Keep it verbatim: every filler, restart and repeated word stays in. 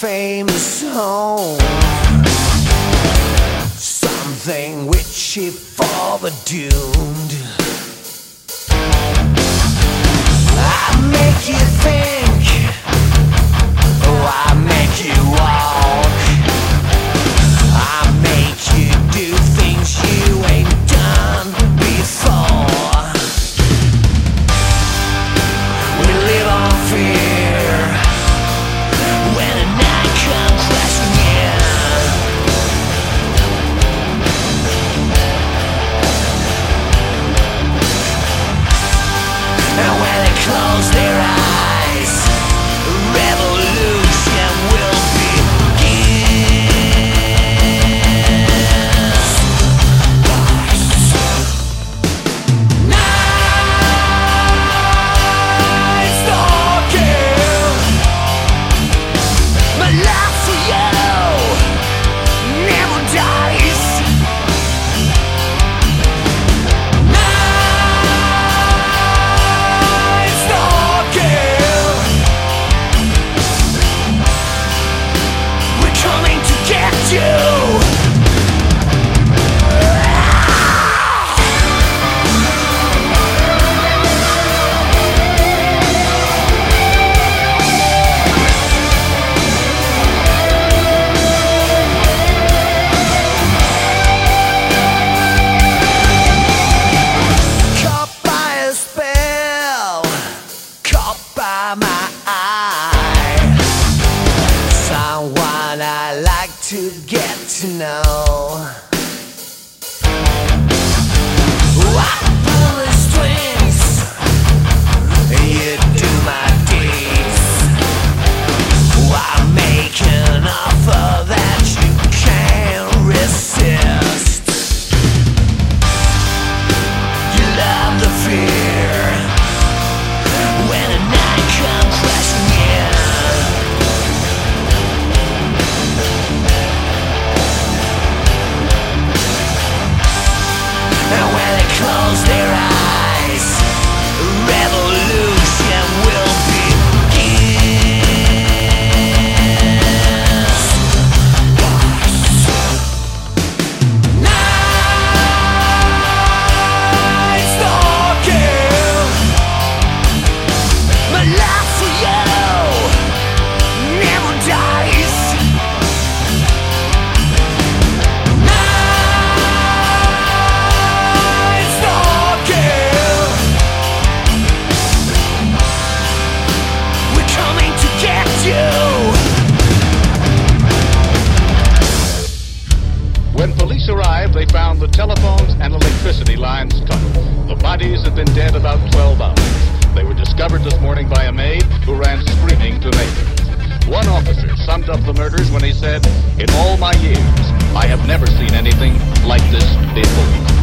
famous home, something which if ever doomed. I make you think, oh I make you walk, I make you do things you ain't done before. We live on fear when a night comes crashing in. And when they close their eyes, revolution will begin. Night stalking, my love for you never dies. Night stalking, we're coming to get you. Caught by a spell, caught by my eye, someone I like to get to know. I pull the strings, you do my deeds. I make an offer that you can't resist. You love the fear when a night comes crashing in. And when they close their eyes, revolution will begin. Night stalking, my love for you never dies. Night stalking, we're coming to get you. When police arrived, they found the telephones and electricity lines cut. The bodies had been dead about twelve hours. They were discovered this morning by a maid who ran screaming to neighbors. One officer summed up the murders when he said, "In all my years, I have never seen anything like this before."